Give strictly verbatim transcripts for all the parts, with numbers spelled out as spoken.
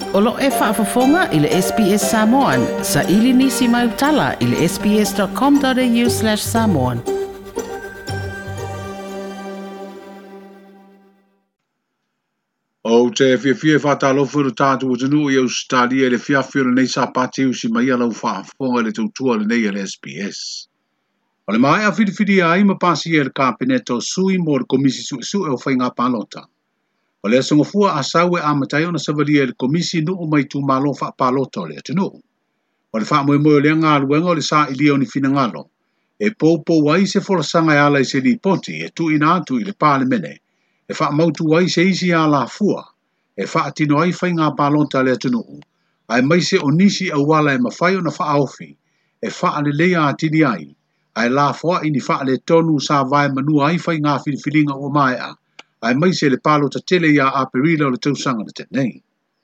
Olo e whaafafonga i le S B S Samoan. Sa ili nisi mai utala i le sbs.com.au slash Samoan. O te fia fia whatalofu le tātu o tenu i Australia le fia fia le nei sa pati usi mai alau whaafonga le tautua le nei le S B S. O le mai a whiri whiri a ima pasi e le kāpeneto sui mo le komisi su su e o whainga palota. O le asonga fua a sawe a matai o na savalia le komisi nu o mai tu malo wha palota o le atenu. O le wha moe moe le ngā luenga o le sa ili o ni fina ngalo. E pou pou wai se fola sanga e ala i se li poti e tu ina atu i le pāle mene. E wha mautu wai se isi a la fua. E wha atino ai whainga palota le atenu. Ai mai se o nisi au wala e mawhai o na wha aofi. E wha ale lea atini ai. Ai la fua ini wha ale tonu sa vai manua ai whainga whiriwhiringa o mai a. Ai mai se le palo ta tele ia a perila o le tausanga na tenei.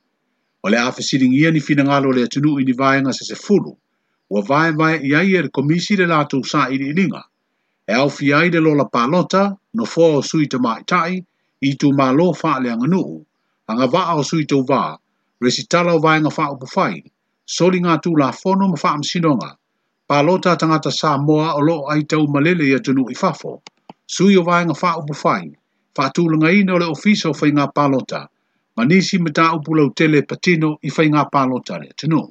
O le afe siringia ni fina ngalo le atunu i ni vaenga se se fulu. Ua vae vae i ai e le komisi le lato sa i ilinga. E au fi ai le lola palota, no fua o sui ta maitai, i tu malo wha le anganu. Anga vaa o sui tau vaa, resitala o vaenga wha o bufai. Soli ngā tu la fono ma wha amsinonga. Palota tangata sa moa o lo ai tau malele i atunu i fafo. Sui o vaenga wha o bufai. Whaatulanga ina o le ofisa o whainga palota, manisi mata upulau tele patino i whainga palota le tenu.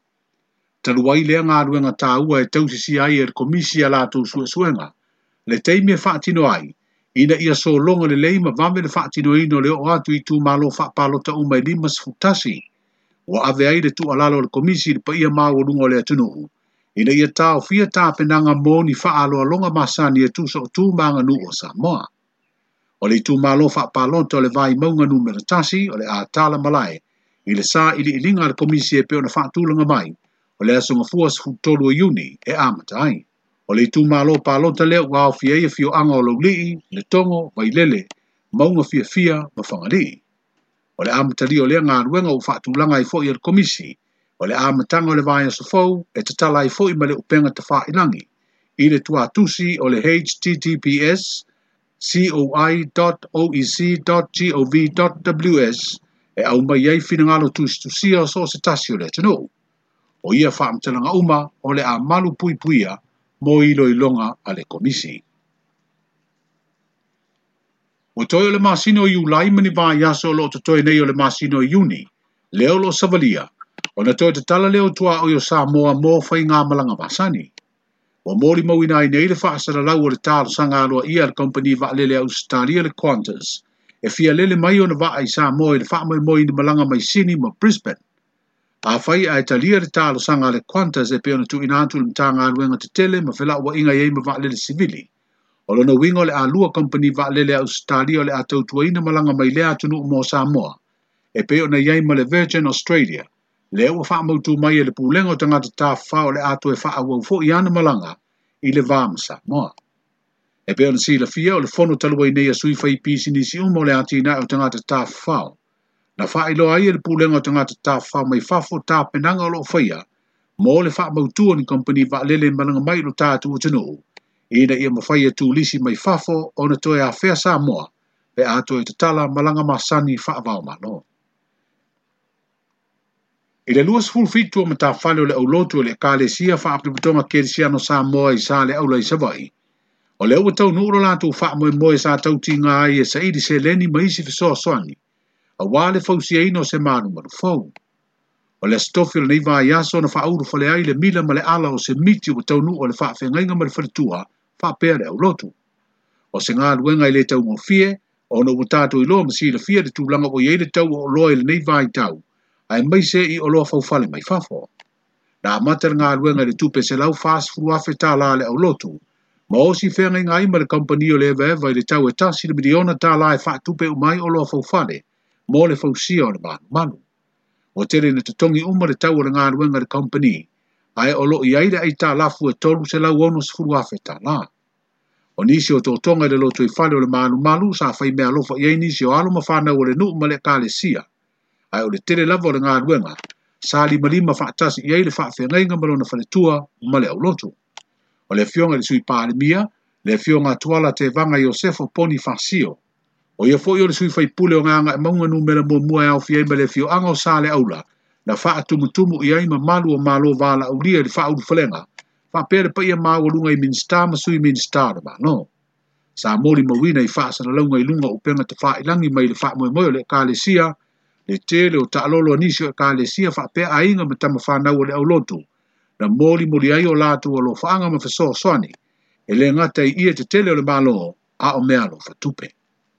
Taluai lea ngā ruenga tā ua e tausisi ai e le komisi a lātou sua suenga. Le teimi e whaatino ai, ina ia so longa le leima vame le whaatino ino le o atu i tū malo wha palota umai limas futasi. Wa ave ai le tu alalo le komisi le pa ia mau lungo le tenu. Ina ia tāo fia tā penanga moni wha alo alonga masani e tu so tū manga nu o Samoa. O le tu malo wha palota o le vai maunga numera tasi o le a tala malai i le sa ili ilinga le komisi e peo na whaatulanga mai o le asonga fuas futolu o iuni e amatai. O le tu malo palota leo wao fia ia fio anga o laulii, le tongo, vai lele, maunga fia fia, ma whangari. O le amatali o le ngā ruenga o whaatulanga i fo i le komisi o le amatanga o le vai asofau e tatala i fo i male upenga ta wha ilangi i le tuatusi o le H T T P S coi dot o e c dot gov dot w s e au mai ai finangalo tustusia o so se tasi o le tenu. O ia whaamtalanga uma o le a malu pui puia mo ilo i longa a le komisi. O toi o le masino i ulai mani vā yaso lo to toi nei o le masino i uni, leo lo savalia, o na toi te tala leo tua o yo Samoa mo whai ngā malanga vasani. O mori mau ina i nei le whaasara lau o le tālo sanga aloa ia le company wa lele Australia le Qantas. E fia lele mai o na wa ai Samoa i le wha moi moi ni malanga mai Sydney ma Brisbane. A whai a italia le tālo sanga le Qantas e peo na tu ina atu le mtanga aluenga te tele ma whela ua inga iei ma wa lele civili. O lona wingo le a lua company wa lele Australia o le a tautua ina malanga mai le atunu mo Samoa. E peo na iei ma le Virgin Australia. Le ua wha mautu mai e le pūlenga o tangata tā whao le atu e wha awau fo i ana malanga i le vāma Samoa. E peo na si la fia o le fono talua i nei a sui whai pisi nisi umo le ati nai o tangata tā whao. Na wha ilo ai e le pūlenga o tangata tā whao mai whafo tā penanga o lo whaia, mo le wha mautua ni company wa lele malanga mai lo tātu o tenu. Ina ia mawhaia tū lisi mai whafo o na toe a whea Samoa, pe ato e tatala malanga masani wha avao malo. I le luas fulfitu o mata whale o le aulotu o le kālesia wha apributonga kerisiano Samoa i sa le aula i savai. O le ua tau nuuro lātu wha moe moe sa tauti ngā ai e sa iri se leni maisi fisoa soani. A wale fausia ino se manu manu fau. O le stofi o le neiva i aso na wha auru whale ai le mila ma le ala o se miti o tau nu o le wha whengainga ma le whalitua wha pēr le aulotu. O se ngā luenga i le tau mo fie, o no utato i loa masi le fia le tūlanga o i le tau o loa i le neiva i tau. Ai mai se i oloa faufale mai fafo. Na amater ngā luenga le tupe se lau fast furu afe tā la le aulotu. Ma osi whenga inga ima le company o le eva eva i le tau e tasi le miliona tā la e wha tupe umai oloa faufale. Mo le fausia o le manu manu. O tere na tutongi uma le tau o le ngā luenga le company. Ai olo i aile ai tā lafu e tolu se lau ono se furu afe tā la. O nisi o tō tonga le loto i whale o le manu malu sa whai mea lofa i nisi o alo ma whanau o le nu ma le kālesia. Ai o le tele lava o le ngā ruenga, sa lima lima whaatasi i eile whaafengainga malona whaletua ma le aulotu. O le fionga le sui pāle mia, le fionga tuala te vanga Iosefo Poni Fasio. O ia fo i o le sui fai pule o nganga e maunga numera mua mua e au fiai ma le fio anga o sale aula, na faa tumutumu i aima malu o malo vala au lia le faa uru falenga, faa pere pa ia maa walunga i minsta ma sui minsta na ma, no. Sa mori mawina i faa sana launga i lunga upenga te faa ilangi mai le faa moe moe le ka le sia, le te le o ta alolo anisio e ka le sia faa pea ainga ma tama faa nau le au lotu, na mori mori ai o latu o lo faanga ma fasoa soani, e le ngata i ia te tele o le malo a o mea lo fatupe.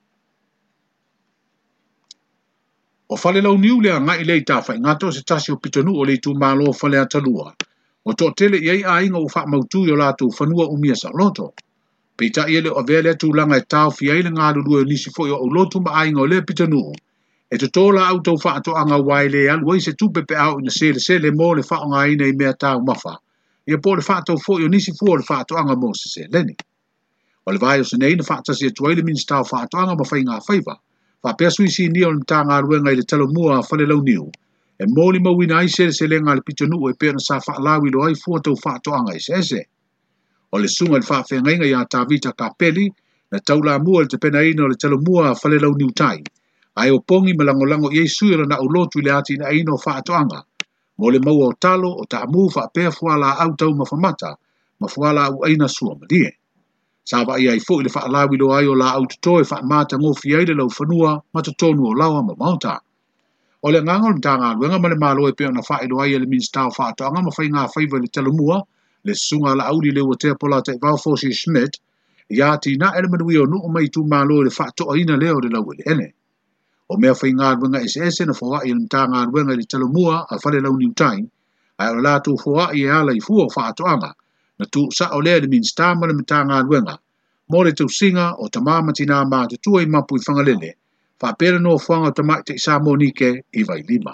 O fale lau niu lea ngai lei tawhai ngato se tasi o pitonu o le tu malo fale atalua. O to tele iei a inga o wha mautu i o latu whanua umia sa loto. Peita ia le o vele tu langa e tau fiai le ngā lulua nisi fo i o lotu ma a inga o le pitonu. E to tola au tau wha ato anga wai le alu se tupe pe au ina sele sele mo le wha o ngā ina i mea tau mafa. Ia po le wha ato fo i o nisi fo le wha ato anga mo se se leni. O le vai o se nei na wha atasi e tuai le minsi tau wha ato anga ma whai ngā whaiva. Fa pea sui si ni o le tā ngā ruenga i le talo mua a whale lau niu. E mōli mawina ai sere se le ngā le pitonu e pēna sa wha alawi lo ai fua tau wha atoanga i se ese. O le sunga le wha whengainga i a tā vita ka peli, na tau la mua le te pena ina o le talo mua a whale lau niu tai. Ai o pongi malango lango i sui na au lotu i le ati na ina o wha atoanga. Mo le maua o talo o ta amu wha pea fuala au tau mawhamata, ma fuala au aina sua malie. Sawa ia i fo i le wha alawi lo ai o la au tutoe wha mata ngofi ai le lau whanua ma tutonu o lawa ma mauta. O le nganga o le tanga luenga ma le malo e peo na wha ilo ai e le minstau wha ato anga ma whai ngā whaiva le talamua le sunga la auri le o te pola te Valfosi Schmidt ia ti na ele manui o nuu mai tu malo le wha ato aina leo le lau ele ele. O mea whai ngā luenga S S na whawa i le tanga luenga le talamua a whale lau niu tain ai o la tu whawa i e ala i fua wha ato anga na tu sa o lea le minsta ma le mitanga luenga, mo le tau singa o ta mamati nā mā te tua i mapu i whangalele, wha pera no whanga o ta mai te isa monike i vai lima.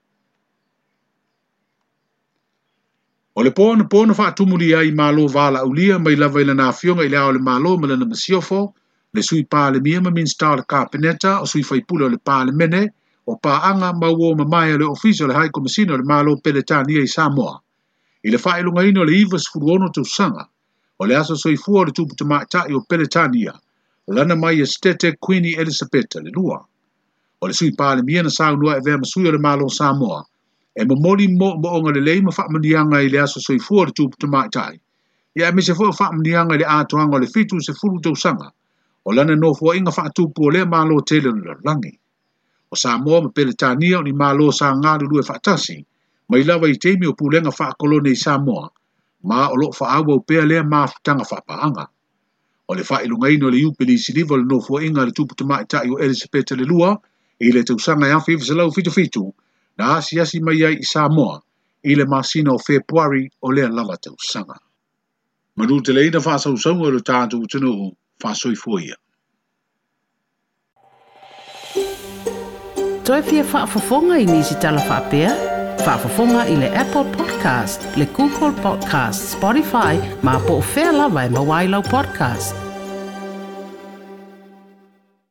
O le pōna pōna wha atumuri ai mālo wala ulia mai lava i le nā fionga i le ao le mālo ma le na masiofo, le sui pā le mia ma minsta le kāpeneta o sui whaipula o le pā le mene, o pā anga mau o mamaya le ofisa le haiko masino le mālo peletania i Samoa. I le whae lunga ino le iwa sfuruono tu sanga, o le aso soifua le tupu tamaitai o Peletania, lana mai e Stete Queenie Elisabeta le lua. O le sui pāle mia na saunua e vea masui o le malo Samoa, e mamoli mo mo onga le leima whaamanianga i le aso soifua le tupu tamaitai. Ia e me se fua whaamanianga i le atoanga o le fitu se furu tau sanga, o lana no fua inga whaatupu o le malo tele le langi. O Samoa ma Peletania o ni malo sa ngā lulu e whaatasi, mai lava i teimi o pulenga wha kolone i Samoa, ma o lo wha awa o pea lea maafutanga wha paanga. O le wha ilungaino le upeli si liva le nofua inga le tupu tamaitai o Elisabeta le lua, i le tausanga e awhi visalau fitu fitu, na asi asi mai ai i Samoa, i le masina o Februari o lea lava tausanga. Manu te leina wha sausaunga le tātou tunu wha soifuia. Toi fia whaafafonga i nisi tala whaapea? Whaafafonga i le Apple Podcast, le Google Podcast, Spotify, ma po o whea lawa e mawailau podcast.